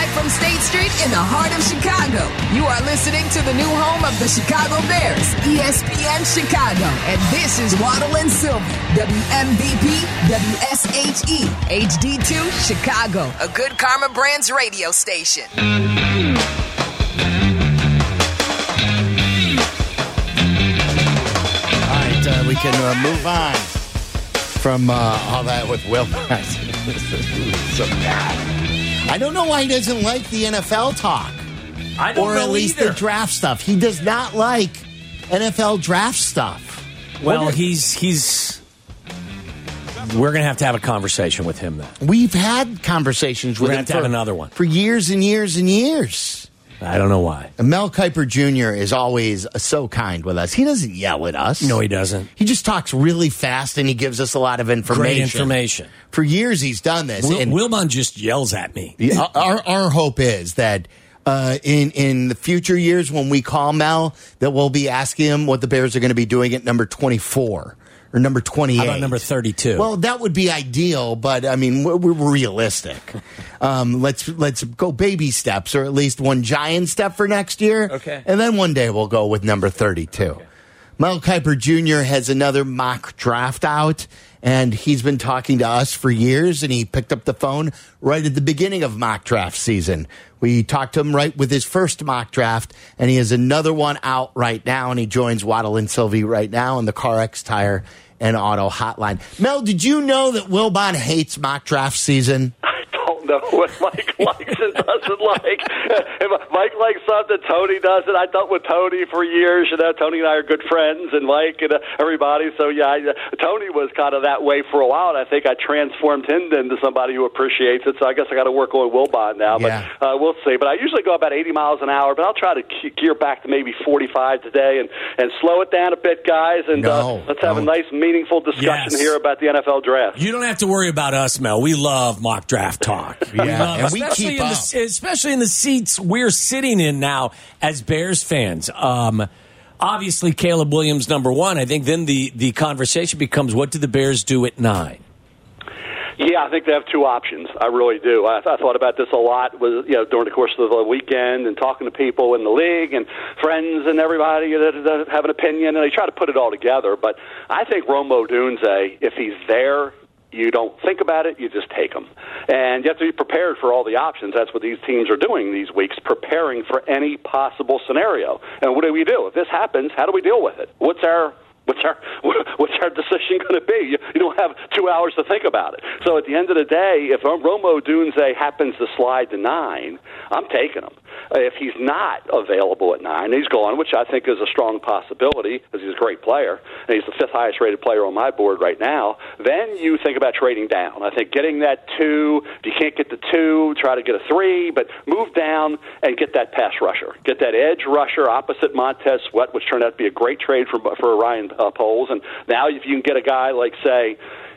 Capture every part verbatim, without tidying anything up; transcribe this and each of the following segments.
Live from State Street in the heart of Chicago, you are listening to the new home of the Chicago Bears, E S P N Chicago. And this is Waddle and Silvy, W M V P, W S H E, H D two, Chicago, a Good Karma Brands radio station. Uh, we can uh, move on from uh, all that with Will. So bad. I don't know why he doesn't like the N F L talk. I don't or know at least either. the draft stuff. He does not like N F L draft stuff. Well, What- he's he's. We're going to have to have a conversation with him then. We've had conversations with We're him going to have to have another one for years and years and years. I don't know why. And Mel Kiper Junior is always so kind with us. He doesn't yell at us. No, he doesn't. He just talks really fast and he gives us a lot of information. Great information. For years he's done this. Wil- and Wilbon just yells at me. our, our hope is that uh, in, in the future years when we call Mel, that we'll be asking him what the Bears are going to be doing at number twenty-four. Or number twenty-eight. How about number thirty-two? Well, that would be ideal, but I mean, we're, we're realistic. Um, let's let's go baby steps, or at least one giant step for next year. Okay. And then one day we'll go with number thirty-two. Okay. Mel Kiper Junior has another mock draft out, and he's been talking to us for years, and he picked up the phone right at the beginning of mock draft season. We talked to him right with his first mock draft, and he has another one out right now, and he joins Waddle and Silvy right now on the CarX Tire and Auto Hotline. Mel, did you know that Wilbon hates mock draft season? I don't know what Mike likes and doesn't like. If Mike likes something, Tony doesn't. I dealt with Tony for years. You know, Tony and I are good friends, and Mike and uh, everybody. So, yeah, I, uh, Tony was kind of that way for a while, and I think I transformed him into somebody who appreciates it. So I guess I got to work on Wilbon now. Yeah. But uh, we'll see. But I usually go about eighty miles an hour, but I'll try to gear back to maybe forty-five today and, and slow it down a bit, guys. And no, uh, let's have no. a nice, meaningful discussion Yes. here about the N F L draft. You don't have to worry about us, Mel. We love mock draft talk. Yeah, we love, and we especially keep in up. the, especially in the seats we're sitting in now as Bears fans. Um, obviously, Caleb Williams number one. I think then the the conversation becomes, what do the Bears do at nine? Yeah, I think they have two options. I really do. I, I thought about this a lot with, you know, during the course of the weekend and talking to people in the league and friends and everybody that, that have an opinion, and they try to put it all together. But I think Rome Odunze, if he's there, you don't think about it, you just take him. And you have to be prepared for all the options. That's what these teams are doing these weeks, preparing for any possible scenario. And what do we do? If this happens, how do we deal with it? What's our What's our what's our decision going to be? You, you don't have two hours to think about it. So at the end of the day, if Rome Odunze happens to slide to nine, I'm taking him. If he's not available at nine, he's gone, which I think is a strong possibility because he's a great player, and he's the fifth highest rated player on my board right now. Then you think about trading down. I think getting that two, if you can't get the two, try to get a three, but move down and get that pass rusher. Get that edge rusher opposite Montez Sweat, which turned out to be a great trade for, for Ryan uh, Poles. And now if you can get a guy like, say,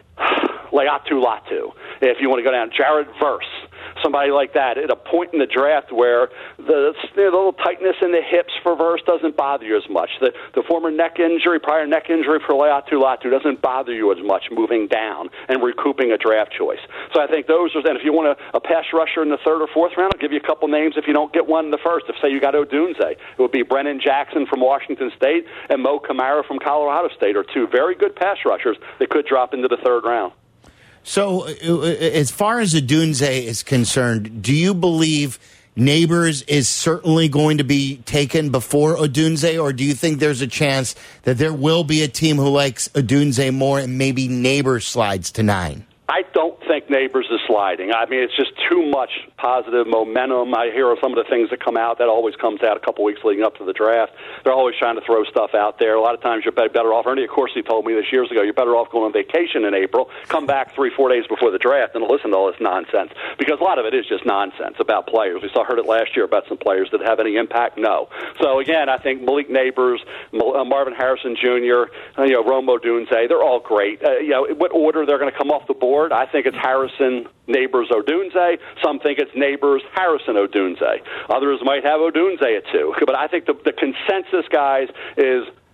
Laiatu Latu, if you want to go down, Jared Verse, somebody like that at a point in the draft where the, the little tightness in the hips for Verse doesn't bother you as much. The, the former neck injury, prior neck injury for Laiatu Latu doesn't bother you as much moving down and recouping a draft choice. So I think those are, and if you want a, a pass rusher in the third or fourth round, I'll give you a couple names if you don't get one in the first. If, say, you got Odunze, it would be Brennan Jackson from Washington State and Mo Kamara from Colorado State are two very good pass rushers that could drop into the third round. So, uh, as far as Odunze is concerned, do you believe Neighbors is certainly going to be taken before Odunze, or do you think there's a chance that there will be a team who likes Odunze more and maybe Neighbors slides to nine? I don't think Neighbors is sliding. I mean, it's just too much positive momentum. I hear some of the things that come out. That always comes out a couple weeks leading up to the draft. They're always trying to throw stuff out there. A lot of times you're better off. Ernie Accorsi told me this years ago, you're better off going on vacation in April, come back three, four days before the draft, and listen to all this nonsense. Because a lot of it is just nonsense about players. We saw heard it last year about some players that have any impact. No. So, again, I think Malik Neighbors, Marvin Harrison Junior, you know, Rome Odunze, they're all great. Uh, you know, what order they're going to come off the board, I think it's Harrison, Neighbors, Odunze. Some think it's Neighbors, Harrison, Odunze. Others might have Odunze at two. But I think the, the consensus, guys, is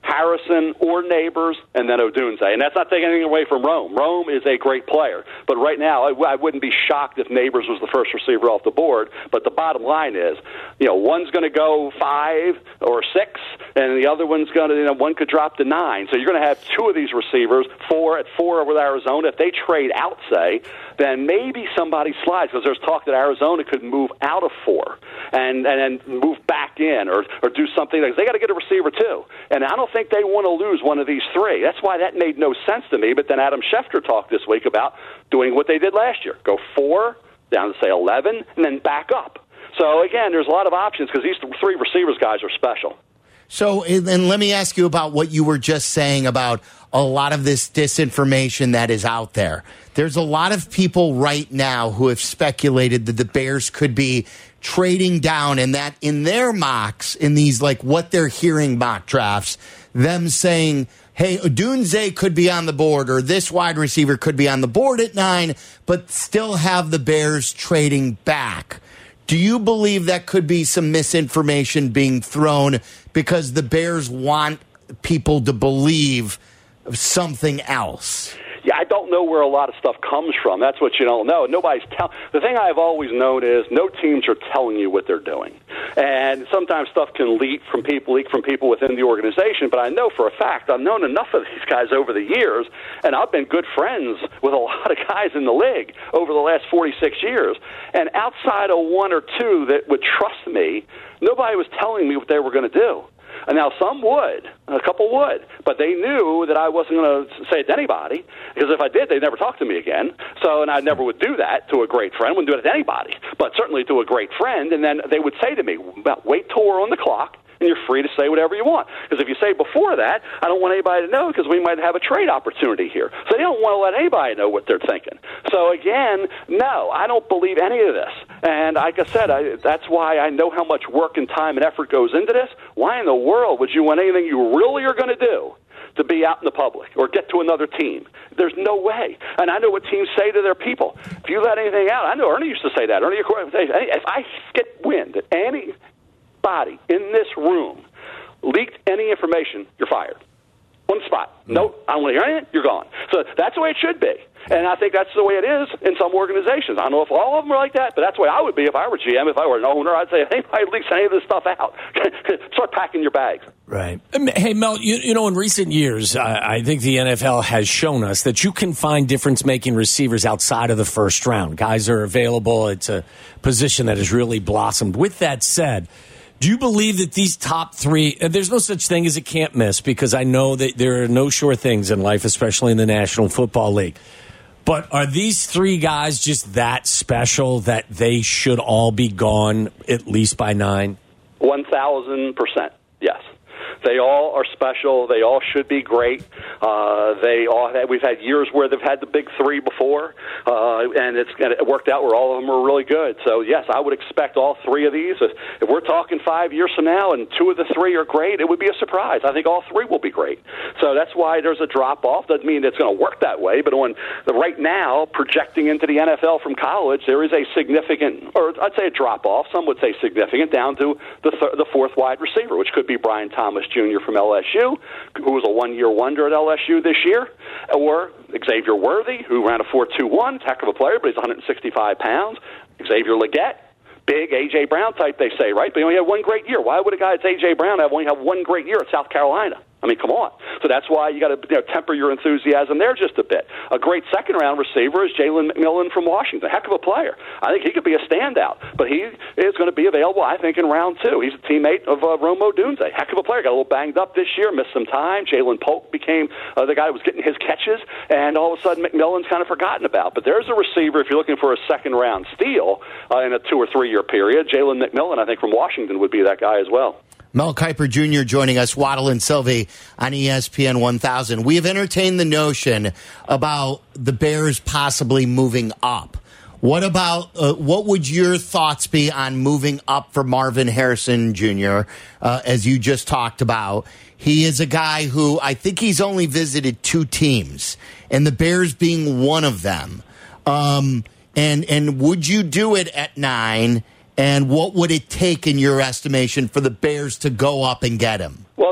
Harrison or Neighbors, and then Odunze. And that's not taking anything away from Rome. Rome is a great player. But right now, I, I wouldn't be shocked if Neighbors was the first receiver off the board. But the bottom line is, you know, one's going to go five or six, and the other one's going to, you know, one could drop to nine. So you're going to have two of these receivers, four at four with Arizona. If they trade out, say, then maybe somebody slides, because there's talk that Arizona could move out of four and and then move back in or, or do something. They got to get a receiver, too. And I don't think they want to lose one of these three. That's why that made no sense to me. But then Adam Schefter talked this week about doing what they did last year. Go four, down to, say, eleven, and then back up. So, again, there's a lot of options because these three receivers guys are special. So, and let me ask you about what you were just saying about a lot of this disinformation that is out there. There's a lot of people right now who have speculated that the Bears could be trading down, and that in their mocks, in these, like, what they're hearing mock drafts, them saying, hey, Odunze could be on the board, or this wide receiver could be on the board at nine, but still have the Bears trading back. Do you believe that could be some misinformation being thrown because the Bears want people to believe something else? Yeah, I don't know where a lot of stuff comes from. That's what you don't know. Nobody's tell. The thing I've always known is no teams are telling you what they're doing, and sometimes stuff can leak from people, leak from people within the organization. But I know for a fact I've known enough of these guys over the years, and I've been good friends with a lot of guys in the league over the last forty-six years. And outside of one or two that would trust me, nobody was telling me what they were going to do. And now some would, a couple would, but they knew that I wasn't going to say it to anybody, because if I did, they'd never talk to me again. So, and I never would do that to a great friend, wouldn't do it to anybody, but certainly to a great friend. And then they would say to me, well, wait till we're on the clock, and you're free to say whatever you want. Because if you say before that, I don't want anybody to know, because we might have a trade opportunity here. So they don't want to let anybody know what they're thinking. So again, no, I don't believe any of this. And like I said, I, that's why I know how much work and time and effort goes into this. Why in the world would you want anything you really are going to do to be out in the public or get to another team? There's no way. And I know what teams say to their people. If you let anything out, I know Ernie used to say that. Ernie, if I get wind that any body in this room leaked any information, you're fired. One spot. No, I don't want to hear anything, you're gone. So that's the way it should be. And I think that's the way it is in some organizations. I don't know if all of them are like that, but that's the way I would be if I were G M. If I were an owner, I'd say, if anybody leaks any of this stuff out, start packing your bags. Right. Hey, Mel, you, you know, in recent years, I, I think the N F L has shown us that you can find difference-making receivers outside of the first round. Guys are available. It's a position that has really blossomed. With that said, do you believe that these top three, and there's no such thing as a can't miss, because I know that there are no sure things in life, especially in the National Football League. But are these three guys just that special that they should all be gone at least by nine? one thousand percent, yes. They all are special. They all should be great. Uh, they all have, we've had years where they've had the big three before, uh, and it's and it worked out where all of them are really good. So, yes, I would expect all three of these. If, if we're talking five years from now and two of the three are great, it would be a surprise. I think all three will be great. So that's why there's a drop-off. Doesn't mean it's going to work that way, but on the right now, projecting into the N F L from college, there is a significant, or I'd say a drop-off, some would say significant, down to the, th- the fourth wide receiver, which could be Brian Thomas Junior from L S U, who was a one-year wonder at L S U this year, or Xavier Worthy, who ran a four two one, heck of a player, but he's one hundred sixty-five pounds. Xavier Legette, big A J. Brown type, they say, right? But he only had one great year. Why would a guy that's A J. Brown have only have one great year at South Carolina? I mean, come on. So that's why you got to, you know, temper your enthusiasm there just a bit. A great second-round receiver is Jalen McMillan from Washington. Heck of a player. I think he could be a standout. But he is going to be available, I think, in round two. He's a teammate of uh, Rome Odunze. Heck of a player. Got a little banged up this year, missed some time. Jalen Polk became uh, the guy who was getting his catches, and all of a sudden McMillan's kind of forgotten about. But there's a receiver, if you're looking for a second-round steal uh, in a two- or three-year period, Jalen McMillan, I think, from Washington would be that guy as well. Mel Kiper Junior joining us, Waddle and Sylvie on E S P N one thousand. We have entertained the notion about the Bears possibly moving up. What about, uh, what would your thoughts be on moving up for Marvin Harrison Junior, uh, as you just talked about? He is a guy who I think he's only visited two teams, and the Bears being one of them. Um, and, and would you do it at nine? And what would it take, in your estimation, for the Bears to go up and get him? Well, they don't have to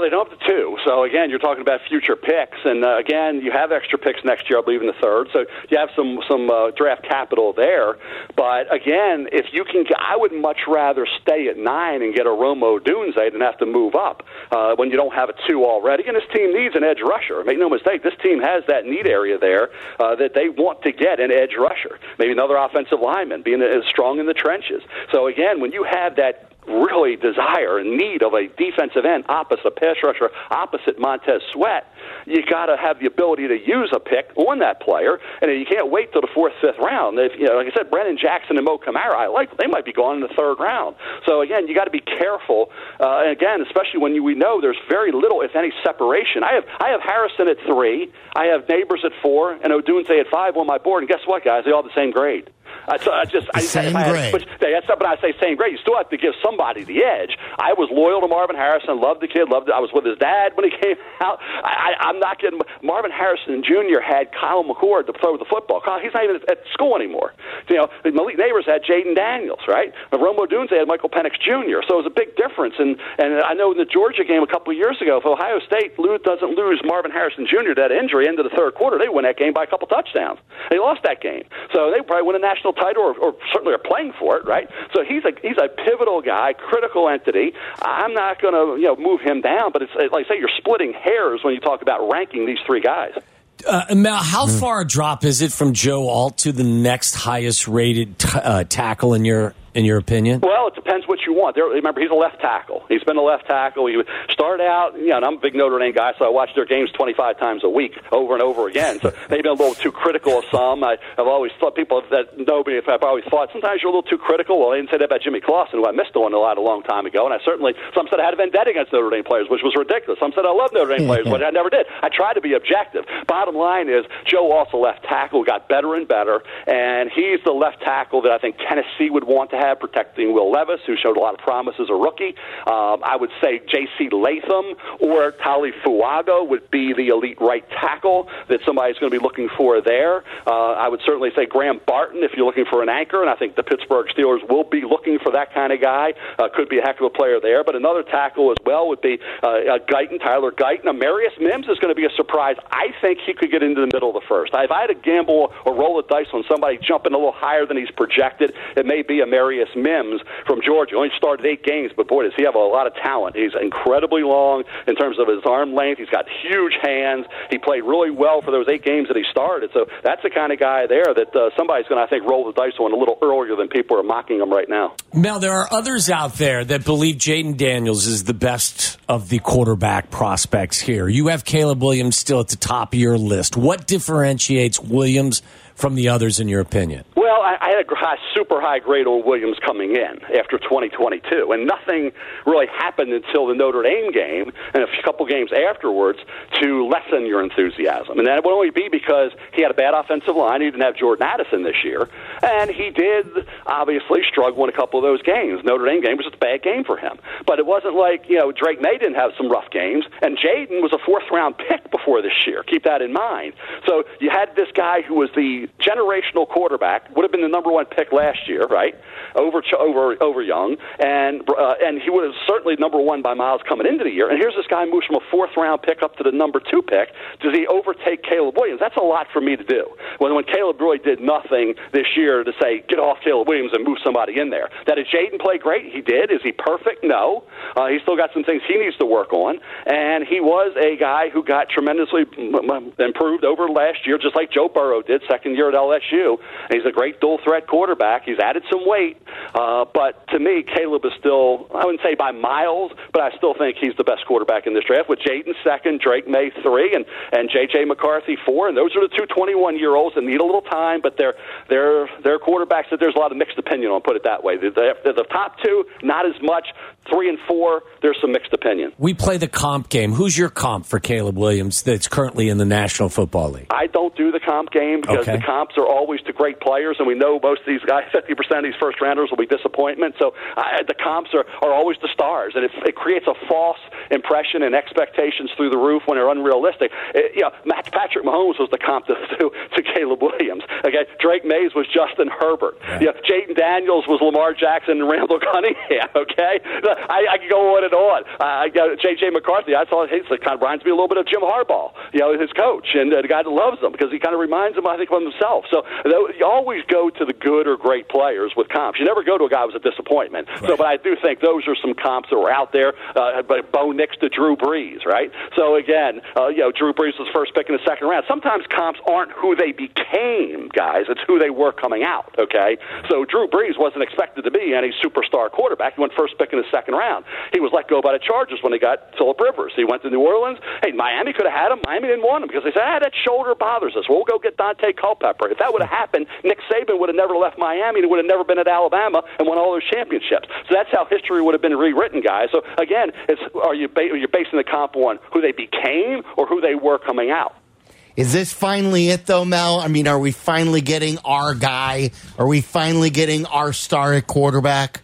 too. So, again, you're talking about future picks. And, uh, again, you have extra picks next year, I believe, in the third. So you have some, some uh, draft capital there. But, again, if you can – I would much rather stay at nine and get a Romo Dunze than have to move up uh, when you don't have a two already. And this team needs an edge rusher. Make no mistake, this team has that need area there uh, that they want to get an edge rusher. Maybe another offensive lineman, being as strong in the trenches. So, again, when you have that really desire and need of a defensive end opposite a pass rusher, opposite Montez Sweat, you got to have the ability to use a pick on that player, and you can't wait till the fourth, fifth round. If, you know, like I said, Brennan Jackson and Mo Camara, I like they might be gone in the third round. So again, you got to be careful. Uh, and again, especially when you, we know there's very little, if any, separation. I have I have Harrison at three, I have Neighbors at four, and Odunze at five on my board. And guess what, guys? They all have the same grade. Uh, so I just the I, same I, grade. But that's but I say same grade. You still have to give somebody the edge. I was loyal to Marvin Harrison. Loved the kid. Loved. I was with his dad when he came out. I, I, I'm not kidding. Marvin Harrison Junior had Kyle McCord to throw the football. Kyle, he's not even at school anymore. You know, Malik Neighbors had Jaden Daniels, right? Romo Dunze had Michael Penix Junior So it was a big difference. And and I know in the Georgia game a couple of years ago, if Ohio State doesn't lose Marvin Harrison Junior to that injury into the third quarter, they win that game by a couple touchdowns. They lost that game, so they probably win a national title or, or certainly are playing for it, right? So he's a he's a pivotal guy, critical entity. I'm not going to you know move him down, but it's like I say, you're splitting hairs when you talk about ranking these three guys. Uh, Mel, how mm. far a drop is it from Joe Alt to the next highest rated t- uh, tackle in your in your opinion? Well, it depends what you want. There, remember, he's a left tackle. He's been a left tackle. He started out, you know, and I'm a big Notre Dame guy, so I watch their games twenty-five times a week, over and over again. So maybe I'm a little too critical of some. I, I've always thought people that know me, I've always thought sometimes you're a little too critical. Well, I didn't say that about Jimmy Clausen, who I missed on a lot a long time ago, and I certainly, some said I had a vendetta against Notre Dame players, which was ridiculous. Some said I love Notre Dame players, which I never did. I tried to be objective. Bottom line is, Joe also left tackle, got better and better, and he's the left tackle that I think Tennessee would want to have, protecting Will Levis, who showed a lot of promise as a rookie. Um, I would say J C Latham or Tali Fuaga would be the elite right tackle that somebody's going to be looking for there. Uh, I would certainly say Graham Barton if you're looking for an anchor, and I think the Pittsburgh Steelers will be looking for that kind of guy. Uh, could be a heck of a player there. But another tackle as well would be uh, uh, Guyton, Tyler Guyton. Marius Mims is going to be a surprise. I think he could get into the middle of the first. If I had to gamble or roll a dice on somebody jumping a little higher than he's projected, it may be a Marius Mims from Georgia. Only started eight games, but boy, does he have a lot of talent. He's incredibly long in terms of his arm length. He's got huge hands. He played really well for those eight games that he started. So that's the kind of guy there that uh, somebody's going to, I think, roll the dice on a little earlier than people are mocking him right now. Mel, there are others out there that believe Jaden Daniels is the best of the quarterback prospects here. You have Caleb Williams still at the top of your list. What differentiates Williams from the others, in your opinion? Well, I, I had a high, super high grade on Williams coming in after twenty twenty-two, and nothing really happened until the Notre Dame game and a couple games afterwards to lessen your enthusiasm. And that would only be because he had a bad offensive line. He didn't have Jordan Addison this year, and he did obviously struggle in a couple of those games. Notre Dame game was just a bad game for him. But it wasn't like, you know, Drake May didn't have some rough games, and Jaden was a fourth-round pick before this year. Keep that in mind. So you had this guy who was the generational quarterback, would have been the number one pick last year, right, over over over Young, and uh, and he would have certainly number one by miles coming into the year. And here's this guy moves from a fourth-round pick up to the number two pick. Does he overtake Caleb Williams? That's a lot for me to do. When, when Caleb really did nothing this year to say, get off Caleb Williams and move somebody in there. That did Jaden play great? He did. Is he perfect? No. Uh, he's still got some things he needs to work on. And he was a guy who got tremendously improved over last year, just like Joe Burrow did, second year at L S U. And he's a great dual-threat quarterback. He's added some weight. Uh, but to me, Caleb is still, I wouldn't say by miles, but I still think he's the best quarterback in this draft, with Jaden second, Drake May three, and, and J J McCarthy four. And those are the two twenty-one-year-olds that need a little time, but they're, they're, they're quarterbacks that there's a lot of mixed opinion on, put it that way. They're, they're the top two, not as much. Three and four, there's some mixed opinion. We play the comp game. Who's your comp for Caleb Williams that's currently in the National Football League? I don't do the comp game because okay. the comps are always to great players, and we know most of these guys, fifty percent of these first-rounders will be disappointment. So uh, the comps are, are always the stars, and it, it creates a false impression and expectations through the roof when they're unrealistic. It, you know, Matt, Patrick Mahomes was the comp to, to, to Caleb Williams. Okay, Drake Mays was Justin Herbert. Yeah. You know, Jaden Daniels was Lamar Jackson and Randall Cunningham. Okay, I, I can go on and on. Uh, J J McCarthy, I thought he kind of reminds me a little bit of Jim Harbaugh, you know, his coach, and uh, the guy that loves him because he kind of reminds him, I think, of himself. So you always go to the good or great players with comps. You never go to a guy who was a disappointment. Right. So, but I do think those are some comps that were out there. Uh, Bo Nix to Drew Brees, right? So again, uh, you know, Drew Brees was first pick in the second round. Sometimes comps aren't who they became, guys. It's who they were coming out. Okay, so Drew Brees wasn't expected to be any superstar quarterback. He went first pick in the second round. He was let go by the Chargers when they got Phillip Rivers. He went to New Orleans. Hey, Miami could have had him. Miami didn't want him because they said, ah, that shoulder bothers us. We'll go get Dante Culpepper. If that would have happened, Nick Saban would have never left Miami and would have never been at Alabama and won all those championships. So that's how history would have been rewritten, guys. So again, it's are you ba- are you basing the comp on who they became or who they were coming out? Is this finally it, though, Mel? I mean, are we finally getting our guy? Are we finally getting our star at quarterback?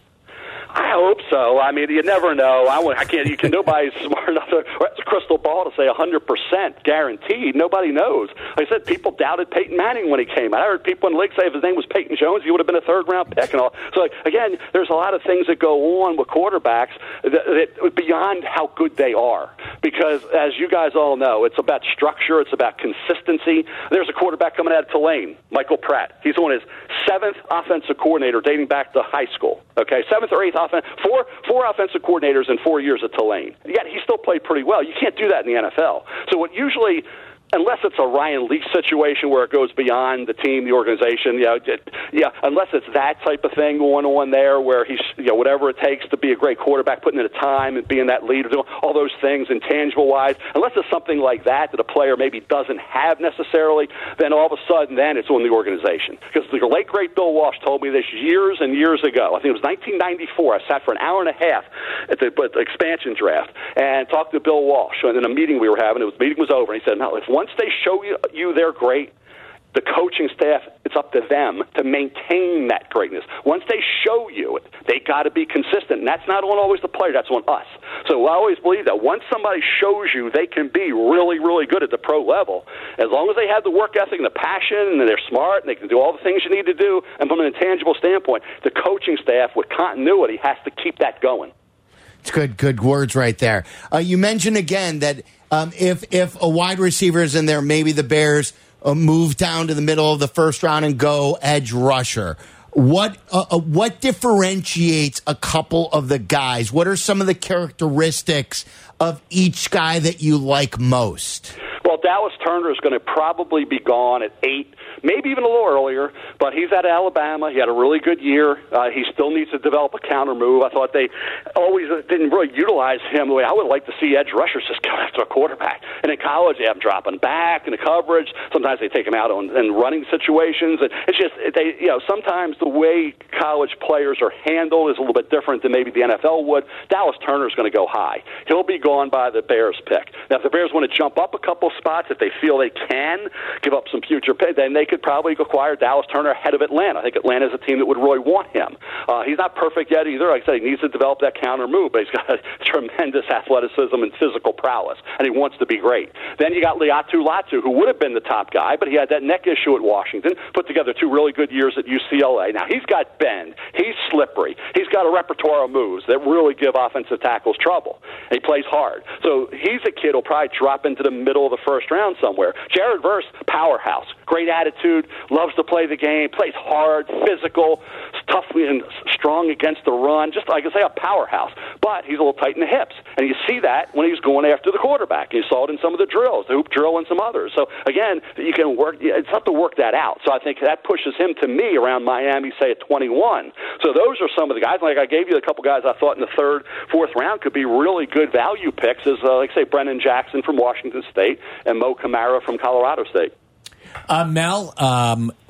I hope so. I mean, you never know. I, I can't. You can. Nobody's smart enough to. It's a crystal ball to say one hundred percent guaranteed. Nobody knows. Like I said, people doubted Peyton Manning when he came out. I heard people in the league say if his name was Peyton Jones, he would have been a third round pick and all. So like, again, there's a lot of things that go on with quarterbacks that, that beyond how good they are. Because as you guys all know, it's about structure. It's about consistency. There's a quarterback coming out of Tulane, Michael Pratt. He's on his seventh offensive coordinator dating back to high school. Okay, seventh or eighth offense, four four offensive coordinators in four years at Tulane. Yet he still played pretty well. You can't do that in the N F L. So what usually, unless it's a Ryan Leaf situation where it goes beyond the team, the organization, you know, it, yeah, unless it's that type of thing going on there where he's, you know, whatever it takes to be a great quarterback, putting in the time and being that leader, doing all those things intangible-wise, unless it's something like that that a player maybe doesn't have necessarily, then all of a sudden then it's on the organization. Because the late, great Bill Walsh told me this years and years ago. I think it was nineteen ninety-four. I sat for an hour and a half at the, at the expansion draft and talked to Bill Walsh in a meeting we were having. It was, the meeting was over, and he said, no, if one Once they show you, you they're great, the coaching staff, it's up to them to maintain that greatness. Once they show you it, they got to be consistent. And that's not on always the player, that's on us. So I always believe that once somebody shows you they can be really, really good at the pro level, as long as they have the work ethic and the passion and they're smart and they can do all the things you need to do, and from an intangible standpoint, the coaching staff with continuity has to keep that going. It's good, good words right there. Uh, you mentioned again that um, if if a wide receiver is in there, maybe the Bears uh, move down to the middle of the first round and go edge rusher. What uh, uh, what differentiates a couple of the guys? What are some of the characteristics of each guy that you like most? Well, Dallas Turner is going to probably be gone at eight, maybe even a little earlier, but he's at Alabama. He had a really good year. Uh, he still needs to develop a counter move. I thought they always didn't really utilize him the way I would like to see edge rushers just go after a quarterback. And in college, they have him dropping back in the coverage. Sometimes they take him out on, in running situations. And it's just, they, you know, sometimes the way college players are handled is a little bit different than maybe the N F L would. Dallas Turner is going to go high. He'll be gone by the Bears pick. Now, if the Bears want to jump up a couple spots, if they feel they can give up some future pay, then they could probably acquire Dallas Turner ahead of Atlanta. I think Atlanta is a team that would really want him. Uh, he's not perfect yet either. Like I said, he needs to develop that counter move, but he's got tremendous athleticism and physical prowess, and he wants to be great. Then you got Liatu Latu, who would have been the top guy, but he had that neck issue at Washington, put together two really good years at U C L A. Now, he's got bend. He's slippery. He's got a repertoire of moves that really give offensive tackles trouble. And he plays hard. So he's a kid who'll probably drop into the middle of the first round somewhere. Jared Verse, powerhouse, great attitude, loves to play the game, plays hard, physical, tough and strong against the run, just like I say, a powerhouse. But he's a little tight in the hips, and you see that when he's going after the quarterback. You saw it in some of the drills, the hoop drill and some others. So again, you can work. It's tough to work that out. So I think that pushes him to me around Miami, say at twenty-one. So those are some of the guys. Like I gave you a couple guys I thought in the third, fourth round could be really good value picks. As uh, like say Brennan Jackson from Washington State and Mo Camara from Colorado State. Uh, Mel, um,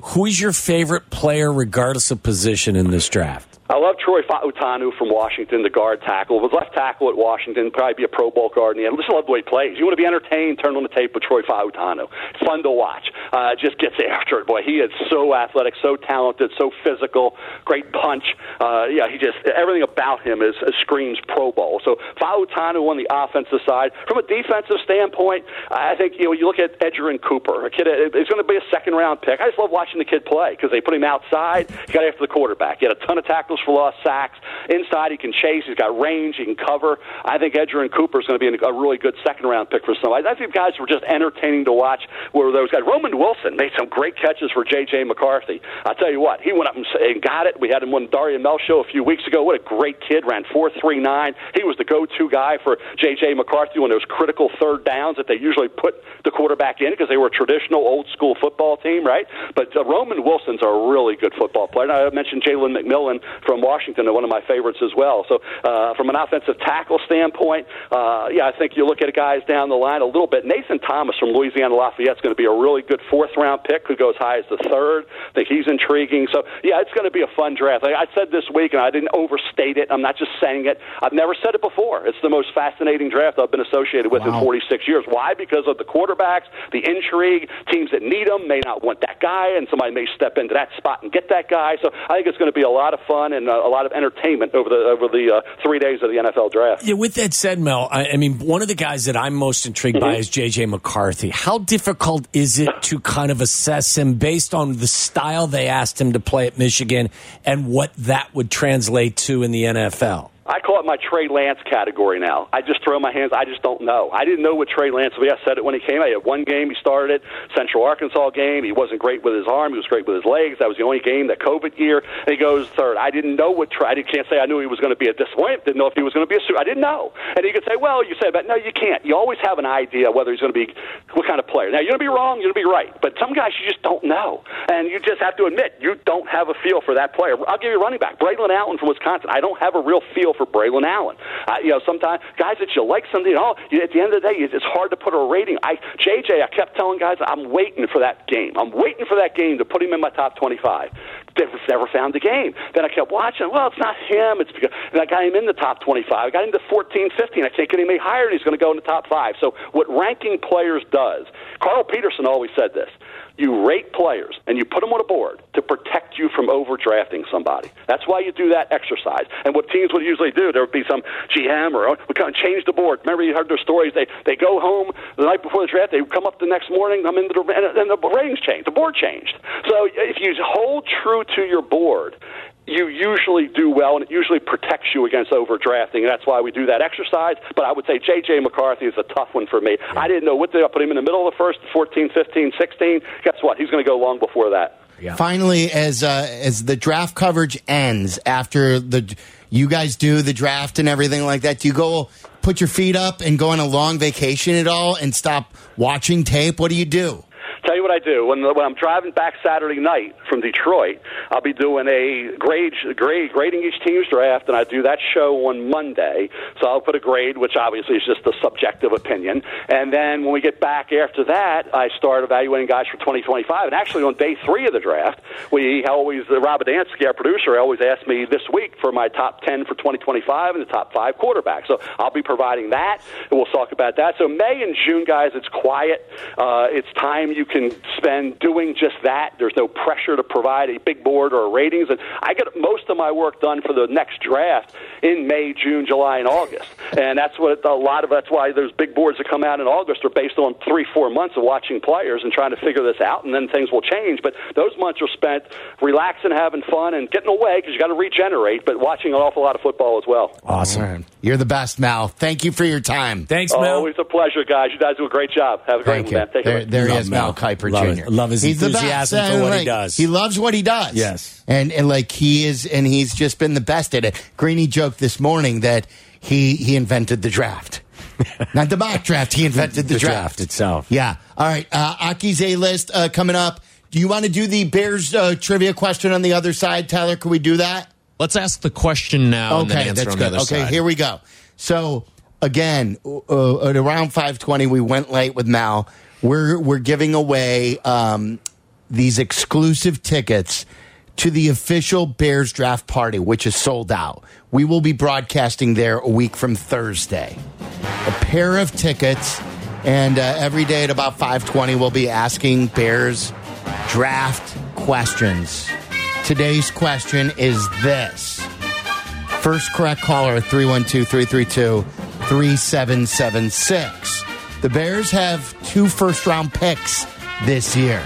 Who is your favorite player, regardless of position, in this draft? I love Troy Fautanu from Washington, the guard tackle. Was left tackle at Washington, probably be a Pro Bowl guard in the end. I just love the way he plays. You want to be entertained, turn on the tape with Troy Fautanu. It's fun to watch. Uh, just gets after it, boy. He is so athletic, so talented, so physical, great punch. Uh, yeah, he just, everything about him is, is screams Pro Bowl. So Fautanu on the offensive side. From a defensive standpoint, I think, you know, you look at Edgerrin Cooper, a kid, it's going to be a second-round pick. I just love watching the kid play because they put him outside. He got after the quarterback. He had a ton of tackles for lost sacks. Inside, he can chase. He's got range. He can cover. I think Edgerrin Cooper is going to be a really good second-round pick for somebody. I think guys were just entertaining to watch were those guys. Roman Wilson made some great catches for J J. McCarthy. I'll tell you what, he went up and got it. We had him on Daria Mel show a few weeks ago. What a great kid. Ran four three nine. He was the go-to guy for J J. McCarthy on those critical third downs that they usually put the quarterback in because they were a traditional old-school football team, right? But uh, Roman Wilson's a really good football player. And I mentioned Jalen McMillan from Washington, one of my favorites as well. So uh, from an offensive tackle standpoint, uh, yeah, I think you look at guys down the line a little bit. Nathan Thomas from Louisiana Lafayette is going to be a really good fourth-round pick, could go as high as the third. I think he's intriguing. So, yeah, it's going to be a fun draft. Like I said this week, and I didn't overstate it. I'm not just saying it. I've never said it before. It's the most fascinating draft I've been associated with wow. in forty-six years. Why? Because of the quarterbacks, the intrigue, teams that need them may not want that guy, and somebody may step into that spot and get that guy. So I think it's going to be a lot of fun and a lot of entertainment over the over the uh, three days of the N F L draft. Yeah, with that said, Mel, I, I mean, one of the guys that I'm most intrigued mm-hmm. by is J J. McCarthy. How difficult is it to kind of assess him based on the style they asked him to play at Michigan and what that would translate to in the N F L? I call it my Trey Lance category now. I just throw my hands. I just don't know. I didn't know what Trey Lance was. I said it when he came. I had one game he started, Central Arkansas game. He wasn't great with his arm. He was great with his legs. That was the only game, that COVID year. And he goes third. I didn't know what Trey. I can't say I knew he was going to be a disappointment. Didn't know if he was going to be a super. I didn't know. And you could say, well, you say, but no, you can't. You always have an idea whether he's going to be what kind of player. Now, you're going to be wrong. You're going to be right. But some guys you just don't know. And you just have to admit, you don't have a feel for that player. I'll give you a running back. Braylon Allen from Wisconsin. I don't have a real feel for Braylon Allen. Uh, you know, sometimes guys that you like, something, you know, at the end of the day, it's hard to put a rating. I, J J, I kept telling guys, I'm waiting for that game. I'm waiting for that game to put him in my top twenty-five. Never, never found the game. Then I kept watching. Well, it's not him. It's because and I got him in the top twenty-five. I got him to fourteen, fifteen. I can't get him any higher, and he's going to go in the top five. So what ranking players does, Carl Peterson always said this. You rate players, and you put them on a board to protect you from overdrafting somebody. That's why you do that exercise. And what teams would usually do, there would be some G M or we kind of change the board. Remember, you heard their stories. They they go home the night before the draft. They come up the next morning. I'm into the and the ratings changed. The board changed. So if you hold true to your board, you usually do well, and it usually protects you against overdrafting, and that's why we do that exercise. But I would say J J. McCarthy is a tough one for me. Yeah. I didn't know what they put him in the middle of the first, fourteen, fifteen, sixteen. Guess what? He's going to go long before that. Yeah. Finally, as uh, as the draft coverage ends, after the you guys do the draft and everything like that, do you go put your feet up and go on a long vacation at all and stop watching tape? What do you do? Tell you what I do. When, when I'm driving back Saturday night from Detroit, I'll be doing a grade, grade grading each team's draft, and I do that show on Monday. So I'll put a grade, which obviously is just a subjective opinion. And then when we get back after that, I start evaluating guys for twenty twenty-five. And actually on day three of the draft, we always, uh, Rob Adansky, our producer, always asks me this week for my top ten for twenty twenty-five and the top five quarterbacks. So I'll be providing that, and we'll talk about that. So May and June, guys, it's quiet. Uh, it's time you can spend doing just that. There's no pressure to provide a big board or ratings. And I get most of my work done for the next draft in May, June, July, and August. And that's what a lot of that's why those big boards that come out in August are based on three, four months of watching players and trying to figure this out, and then things will change. But those months are spent relaxing, having fun, and getting away because you got to regenerate, but watching an awful lot of football as well. Awesome. Right. You're the best, Mal. Thank you for your time. Thanks, Mel. Always a pleasure, guys. You guys do a great job. Have a great Thank one, man. Take there, care. there he is, Mel Kiper love Junior It. Love his he's enthusiasm the best. for what like, he does. He loves what he does. Yes. And and like he is, and he's just been the best at it. Greeny joked this morning that he he invented the draft. Not the mock draft. He invented the, the draft. draft itself. Yeah. All right. Uh, Aki's A-list uh, coming up. Do you want to do the Bears uh, trivia question on the other side, Tyler? Can we do that? Let's ask the question now and then Okay, answer that's on the good. other Okay, side. here we go. So again, uh, at around five twenty, we went late with Mal. We're we're giving away um, these exclusive tickets to the official Bears draft party, which is sold out. We will be broadcasting there a week from Thursday. A pair of tickets, and uh, every day at about five twenty, we'll be asking Bears draft questions. Today's question is this. First correct caller at three one two, three three two, three seven seven six. The Bears have two first-round picks this year.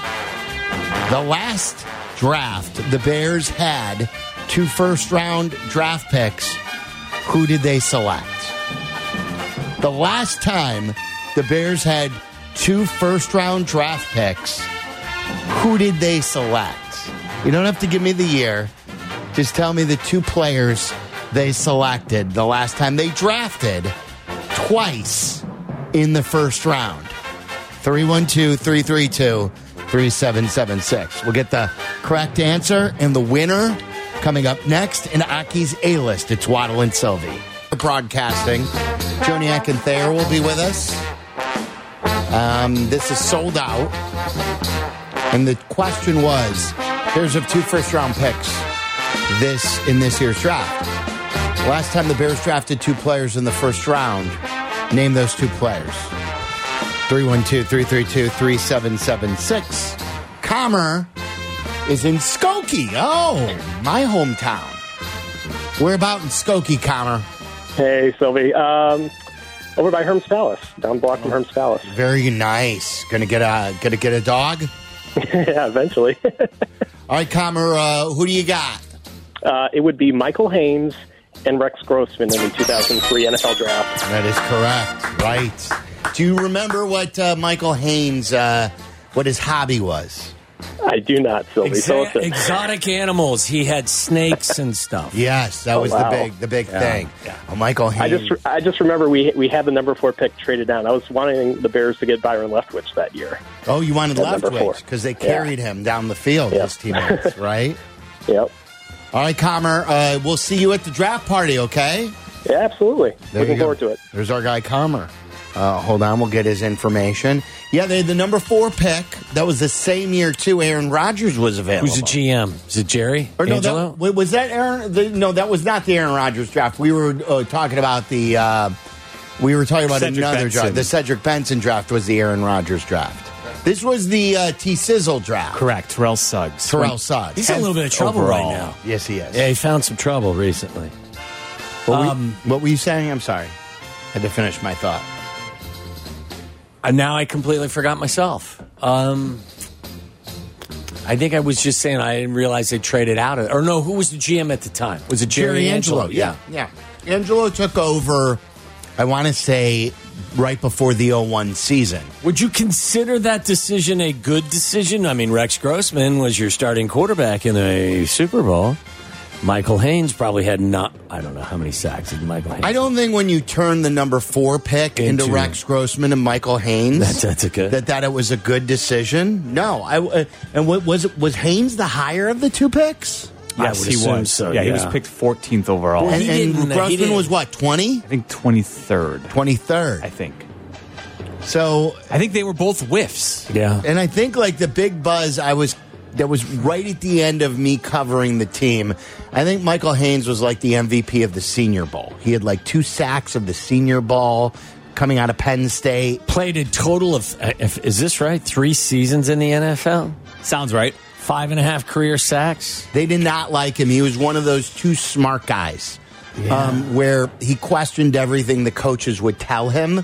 The last draft, the Bears had two first-round draft picks. Who did they select? The last time the Bears had two first-round draft picks, who did they select? You don't have to give me the year. Just tell me the two players they selected the last time they drafted twice in the first round. three one two, three three two, three seven seven six. We'll get the correct answer and the winner coming up next in Aki's A-List. It's Waddle and Sylvie. Broadcasting. Joniak and Thayer will be with us. Um, this is sold out. And the question was, Bears have two first-round picks this in this year's draft. Last time the Bears drafted two players in the first round, name those two players. three one two, three three two, three seven seven six. Comer is in Skokie. Oh, my hometown. We're about in Skokie, Comer. Hey, Sylvie. Um, over by Herm's Palace, down the block from Herm's Palace. Very nice. Gonna get a gonna get a dog? Yeah, eventually. All right, Comer, uh, who do you got? Uh, it would be Michael Haynes and Rex Grossman in the two thousand three N F L Draft. That is correct. Right. Do you remember what uh, Michael Haynes, uh, what his hobby was? I do not, Sylvie. Exa- so it's a- exotic animals. He had snakes and stuff. Yes, that Oh, was wow. the big the big Yeah. thing. Yeah. Oh, Michael I Haynes. just I just remember we we had the number four pick traded down. I was wanting the Bears to get Byron Leftwich that year. oh, you wanted at number four. Leftwich because they carried him down the field, Yeah. his teammates, right? Yep. All right, Comer, uh, we'll see you at the draft party, okay? Yeah, absolutely. There you Looking go. forward to it. There's our guy, Comer. Uh, hold on, we'll get his information. Yeah, they had the number four pick. That was the same year, too. Aaron Rodgers was available. Who's the G M? Is it Jerry? Or no, Angelo? that, wait, was that Aaron? The, no, that was not the Aaron Rodgers draft. We were uh, talking about the. Uh, we were talking about Cedric another Benson. draft. The Cedric Benson draft was the Aaron Rodgers draft. This was the uh, T Sizzle draft. Correct. Terrell Suggs. Terrell Suggs. He's in a little bit of trouble overall. right now. Yes, he is. Yeah, he found some trouble recently. What, Um, were, what were you saying? I'm sorry. Had to finish my thought. And now I completely forgot myself. Um, I think I was just saying I didn't realize they traded out. Of, or no, who was the G M at the time? Was it Jerry, Angelo? Yeah. yeah. Angelo took over, I want to say, right before the oh one season. Would you consider that decision a good decision? I mean, Rex Grossman was your starting quarterback in a Super Bowl. Michael Haynes probably had not, I don't know how many sacks did Michael Haynes. I don't think when you turn the number four pick into, Into- Rex Grossman and Michael Haynes, That's- that's a good- that that it was a good decision. No, I uh, and what was it? Was Haynes the higher of the two picks? I Yes, would he assume was. so, yeah, he was yeah. picked fourteenth overall. Well, And, he and didn't- he Grossman didn't- was what, twenty? I think twenty-third. twenty-third. I think. So, I think they were both whiffs. Yeah. and I think like the big buzz I was that was right at the end of me covering the team. I think Michael Haynes was like the M V P of the Senior Bowl. He had like two sacks of the Senior Bowl coming out of Penn State. Played a total of, uh, if, is this right? Three seasons in the N F L? Sounds right. Five and a half career sacks? They did not like him. He was one of those two smart guys um, where he questioned everything the coaches would tell him.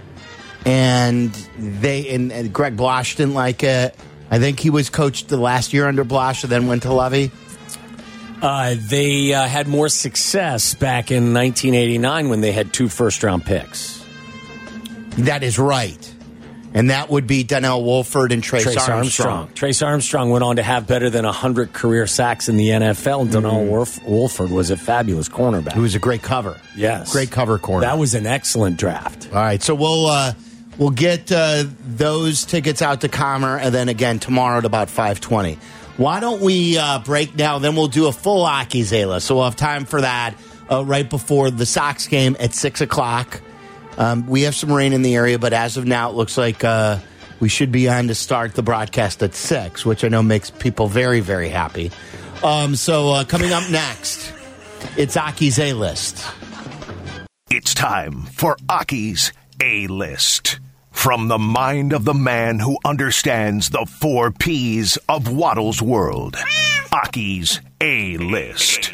And they and, and Greg Blosh didn't like it. I think he was coached the last year under Blosh and then went to Levy. Uh, they uh, had more success back in nineteen eighty-nine when they had two first-round picks. That is right. And that would be Donnell Wolford and Trace, Trace Armstrong. Armstrong. Trace Armstrong went on to have better than one hundred career sacks in the N F L. Donnell Wolf- Wolford was a fabulous cornerback. Who was a great cover. Yes. Great cover corner. That was an excellent draft. All right, so we'll uh, we'll get uh, those tickets out to Comer, and then again tomorrow at about five twenty. Why don't we uh, break now? Then we'll do a full Aki's A-List. So we'll have time for that uh, right before the Sox game at six o'clock. Um, we have some rain in the area, but as of now, it looks like uh, we should be on to start the broadcast at six, which I know makes people very, very happy. Um, so uh, coming up next, it's Aki's A-List. It's time for Aki's A-List. From the mind of the man who understands the four P's of Waddle's world. Aki's A-List.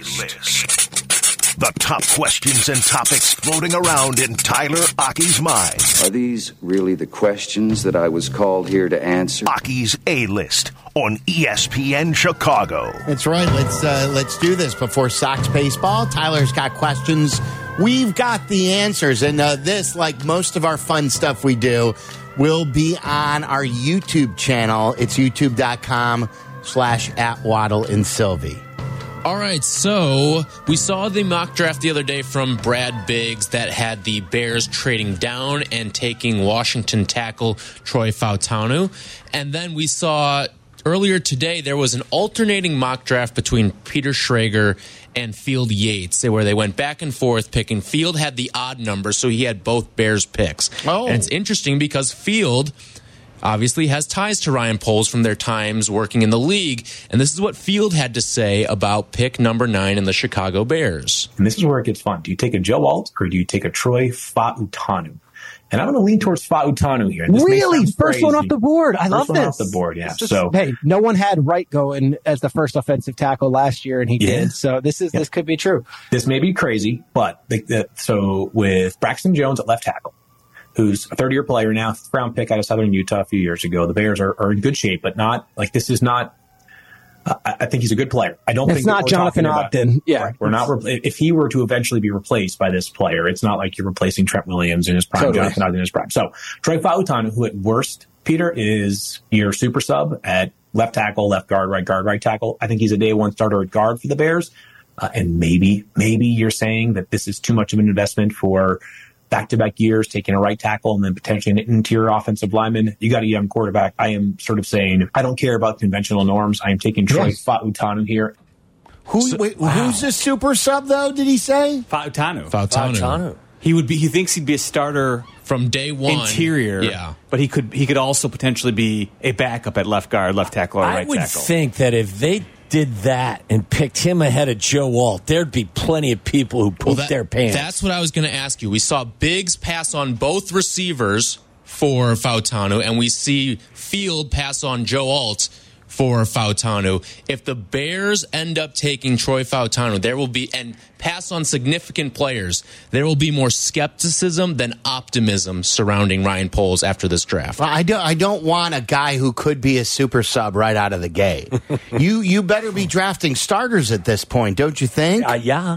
The top questions and topics floating around in Tyler Aki's mind. Are these really the questions that I was called here to answer? Aki's A-List on E S P N Chicago. That's right. Let's uh, let's do this before Sox baseball. Tyler's got questions. We've got the answers. And uh, this, like most of our fun stuff we do, will be on our YouTube channel. It's youtube.com slash at Waddle and Sylvie. All right, so we saw the mock draft the other day from Brad Biggs that had the Bears trading down and taking Washington tackle Troy Fautanu. And then we saw earlier today there was an alternating mock draft between Peter Schrager and Field Yates, where they went back and forth picking. Field had the odd number, so he had both Bears picks. Oh. And it's interesting because Field obviously has ties to Ryan Poles from their times working in the league. And this is what Field had to say about pick number nine in the Chicago Bears. And this is where it gets fun. Do you take a Joe Alt or do you take a Troy Fautanu? And I'm going to lean towards Fautanu here. This really? First crazy. one off the board. I First love one this. off the board, yeah. Just, so, hey, no one had Wright going as the first offensive tackle last year, and he yeah. did. So this is yeah. this could be true. This may be crazy, but the, the, so with Braxton Jones at left tackle, who's a third-year player now, fifth round pick out of Southern Utah a few years ago. The Bears are, are in good shape, but not like this is not. Uh, I think he's a good player. I don't it's think not Jonathan Ogden. Yeah, right, we're not. Re- if he were to eventually be replaced by this player, it's not like you're replacing Trent Williams in his prime, totally. Jonathan Ogden in his prime. So Troy Fautanu, who at worst, Peter, is your super sub at left tackle, left guard, right guard, right tackle. I think he's a day one starter at guard for the Bears, uh, and maybe maybe you're saying that this is too much of an investment for back-to-back years, taking a right tackle and then potentially an interior offensive lineman. You got a young quarterback. I am sort of saying, I don't care about conventional norms. I am taking Troy yes. Fautanu here. Who, so, wait, wow. Who's the super sub, though, did he say? Fautanu. Fautanu. Fautanu. He would be. He thinks he'd be a starter from day one. Interior. Yeah. But he could he could also potentially be a backup at left guard, left tackle, or I right would tackle. think that if they did that and picked him ahead of Joe Alt, there'd be plenty of people who pooped well, that, their pants. That's what I was going to ask you. We saw Biggs pass on both receivers for Fautanu, and we see Field pass on Joe Alt for Fautanu. If the Bears end up taking Troy Fautanu, there will be, and pass on significant players, there will be more skepticism than optimism surrounding Ryan Poles after this draft. Well, I don't, I don't want a guy who could be a super sub right out of the gate. you you better be drafting starters at this point, don't you think? Uh, yeah.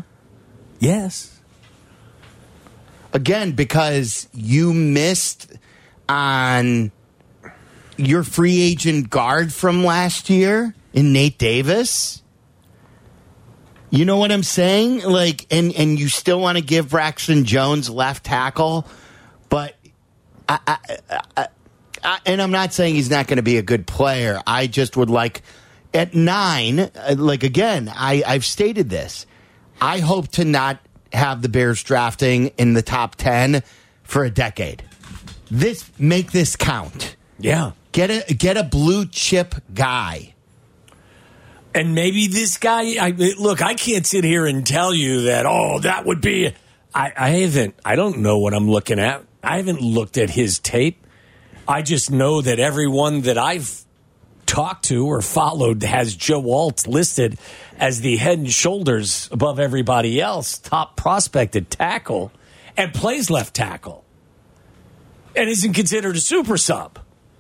Yes. Again, because you missed on your free agent guard from last year in Nate Davis. You know what I'm saying? Like, and, and you still want to give Braxton Jones left tackle, but I, I, I, I, and I'm not saying he's not going to be a good player. I just would like at nine, like again, I, I've stated this. I hope to not have the Bears drafting in the top ten for a decade. This make this count. Yeah. Get a get a blue chip guy. And maybe this guy, I, look, I can't sit here and tell you that, oh, that would be, I, I haven't, I don't know what I'm looking at. I haven't looked at his tape. I just know that everyone that I've talked to or followed has Joe Alt listed as the head and shoulders above everybody else, top prospect at tackle, and plays left tackle, and isn't considered a super sub.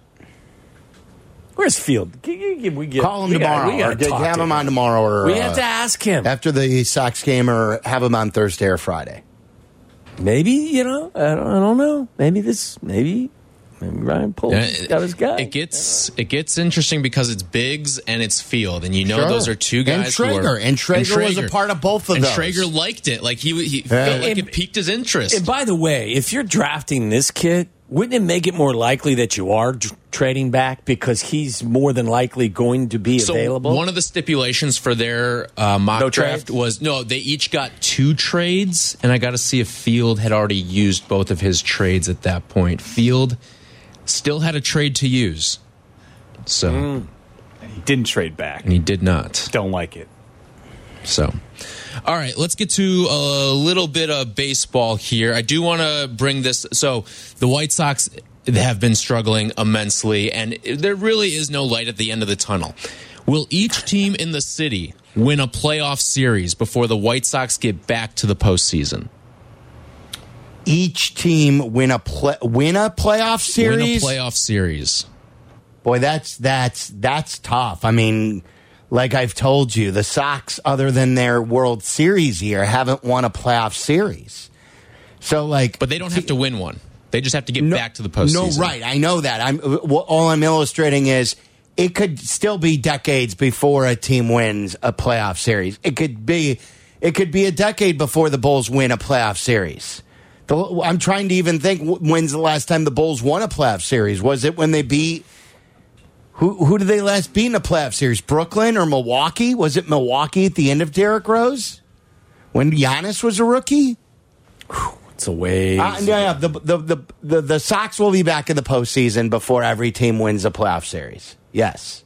Where's Field? We get, Call him we tomorrow. Gotta, we or have him, him on tomorrow. Or, we uh, have to ask him. After the Sox game, or have him on Thursday or Friday. Maybe, you know, I don't, I don't know. Maybe this, maybe, maybe Ryan Poles yeah, got his guy. It gets it gets interesting because it's Biggs and it's Field, and you know sure. those are two guys and Traeger. who are... And Traeger, and Traeger was a part of both of and those. And Traeger liked it. Like, he, he yeah. felt like and, it piqued his interest. And by the way, if you're drafting this kid, wouldn't it make it more likely that you are d- trading back because he's more than likely going to be so available? One of the stipulations for their uh, mock no draft trades? was, no, they each got two trades, and I got to see if Field had already used both of his trades at that point. Field, still had a trade to use. So mm. and he didn't trade back. And he did not. Don't like it. So, all right, let's get to a little bit of baseball here. I do want to bring this. So, the White Sox have been struggling immensely, and there really is no light at the end of the tunnel. Will each team in the city win a playoff series before the White Sox get back to the postseason? Each team win a play, win a playoff series. Win a playoff series. Boy, that's that's that's tough. I mean, like I've told you, the Sox, other than their World Series year, haven't won a playoff series. So, like, but they don't have to win one. They just have to get no, back to the postseason. No, right? I know that. I'm all I'm illustrating is it could still be decades before a team wins a playoff series. It could be, it could be a decade before the Bulls win a playoff series. The, I'm trying to even think, when's the last time the Bulls won a playoff series? Was it when they beat? Who who did they last beat in a playoff series? Brooklyn or Milwaukee? Was it Milwaukee at the end of Derrick Rose? When Giannis was a rookie? It's a ways. Uh, yeah, yeah. The, the, the, the, the Sox will be back in the postseason before every team wins a playoff series. Yes.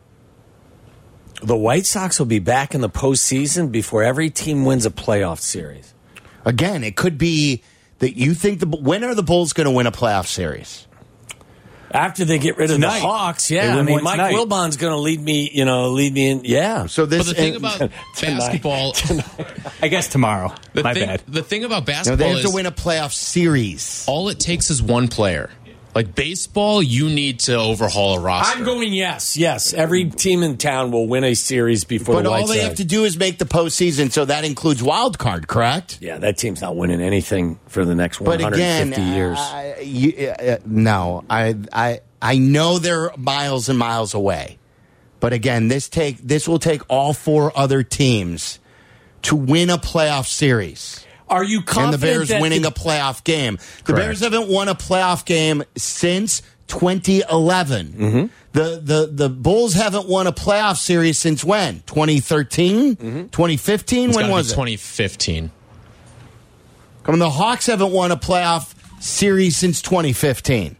The White Sox will be back in the postseason before every team wins a playoff series. Again, it could be that you think the when are the Bulls going to win a playoff series? After they get rid of tonight. the Hawks, yeah. I mean, Mike tonight. Wilbon's going to lead me, you know, lead me in. Yeah. So this. But the thing about basketball, I guess tomorrow. The My thing, bad. The thing about No, basketball they have is to win a playoff series. all it takes is one player. Like baseball, you need to overhaul a roster. I'm going yes, yes. Every team in town will win a series before But the White all they Sox. have to do is make the postseason, so that includes wild card, correct? Yeah, that team's not winning anything for the next But one hundred fifty again, years. uh, you, uh, no, I, I, I know they're miles and miles away. But again, this take this will take all four other teams to win a playoff series. Are you confident and the Bears that winning the, a playoff game? The Correct. Bears haven't won a playoff game since twenty eleven. Mm-hmm. The, the the Bulls haven't won a playoff series since when? twenty thirteen? Mm-hmm. twenty fifteen? It's When gotta was be it? twenty fifteen. Come on, the Hawks haven't won a playoff series since twenty fifteen.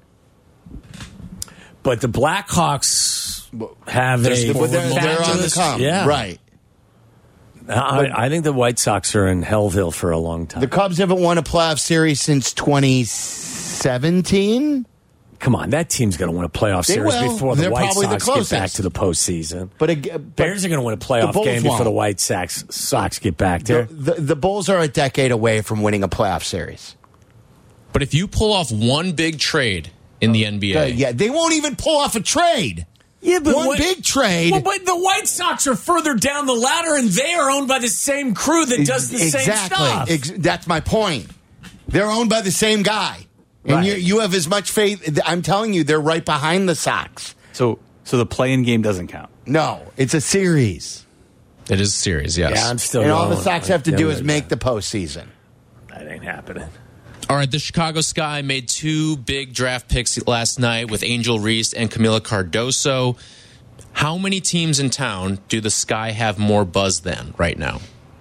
But the Blackhawks have There's a the- but they're, they're on the fabulous- come. Yeah, Right. I, I think the White Sox are in Hellville for a long time. The Cubs haven't won a playoff series since twenty seventeen. Come on, that team's going to win a playoff They series will. before the They're White probably the Sox get back closest. to the postseason. But, again, but Bears are going to win a playoff Bulls game before won't. the White Sox, Sox get back there. the, the, the Bulls are a decade away from winning a playoff series. But if you pull off one big trade in the N B A, Uh, yeah, they won't even pull off a trade. Yeah, but One what- big trade. Well, but the White Sox are further down the ladder, and they are owned by the same crew that does the exactly. same stuff. Ex- that's my point. They're owned by the same guy. And Right. you, you have as much faith. I'm telling you, they're right behind the Sox. So, so the play-in game doesn't count. No, it's a series. it is a series, yes. Yeah, I'm still And all the going. Sox have to Yeah, do is yeah. make the postseason. That ain't happening. All right, the Chicago Sky made two big draft picks last night with Angel Reese and Camila Cardoso. How many teams in town do the Sky have more buzz than right now?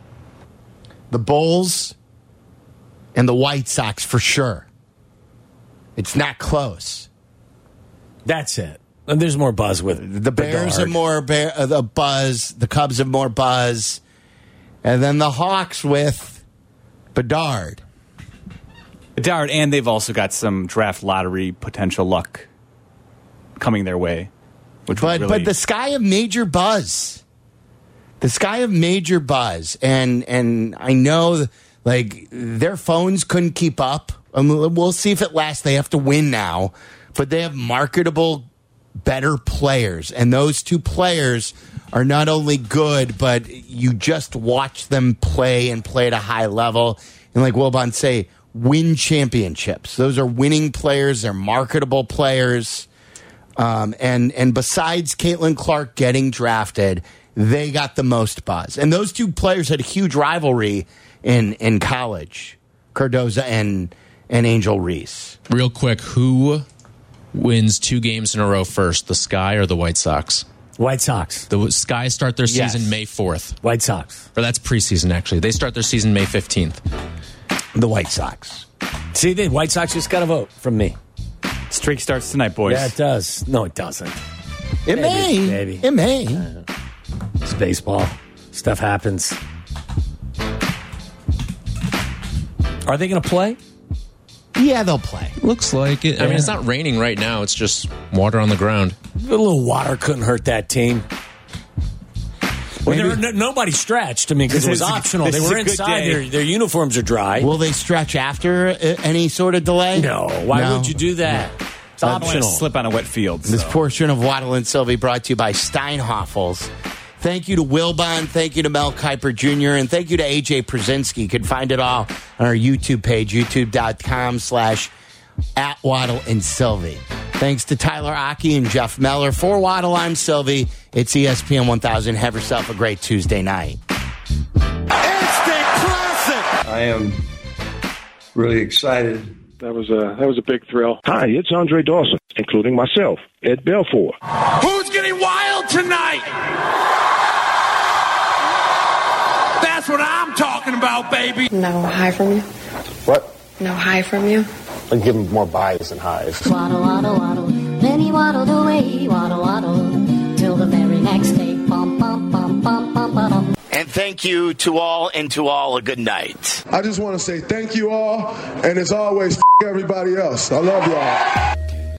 The Bulls and the White Sox for sure. It's not close. That's it. And there's more buzz with The Bears Bedard. have more bear, uh, the buzz. The Cubs have more buzz. And then the Hawks with Bedard. Bedard, and they've also got some draft lottery potential luck coming their way. Which But would but really, the Sky have major buzz. The Sky have major buzz, and and I know like their phones couldn't keep up. I mean, we'll see if it lasts. They have to win now, but they have marketable, better players, and those two players are not only good, but you just watch them play and play at a high level, and like Wilbon say, win championships. Those are winning players. They're marketable players. Um, and and besides Caitlin Clark getting drafted, they got the most buzz. And those two players had a huge rivalry in in college, Cardozo and and Angel Reese. Real quick, who wins two games in a row first, the Sky or the White Sox? White Sox. The Sky start their Yes. season May fourth. White Sox. Or that's preseason, actually. They start their season May fifteenth. The White Sox. See, the White Sox just got a vote from me. Streak starts tonight, boys. Yeah, it does. No, it doesn't. It Maybe, may. maybe. It may. It's baseball. Stuff happens. Are they going to play? Yeah, they'll play. Looks like it. I mean, it's not raining right now. It's just water on the ground. A little water couldn't hurt that team. Well, there, no, nobody stretched. I mean, because it was This is- optional. They this were is a good inside. day. Their, their uniforms are dry. Will they stretch after uh, any sort of delay? No. Why No. would you do that? It's I don't want to optional. slip on a wet field. This so. portion of Waddle and Sylvie brought to you by Steinhoffels. Thank you to Wilbon. Thank you to Mel Kiper Junior And thank you to A J Przinsky. You can find it all on our YouTube page, youtube.com slash at Waddle and Sylvie. Thanks to Tyler Aki and Jeff Meller. For Waddle, I'm Sylvie. It's E S P N one thousand. Have yourself a great Tuesday night. Instant classic! I am really excited. That was a that was a big thrill. Hi, it's Andre Dawson, including myself, Ed Belfour. Who's getting wild tonight? That's what I'm talking about, baby. No high from you? What? No high from you? I give him more buys than highs. Waddle, waddle, waddle. Then he waddled away, waddle, waddle, till the very next day. Bum, bum, bum, bum, bum, bum. And thank you to all, and to all a good night. I just want to say thank you all, and as always, f- everybody else. I love y'all.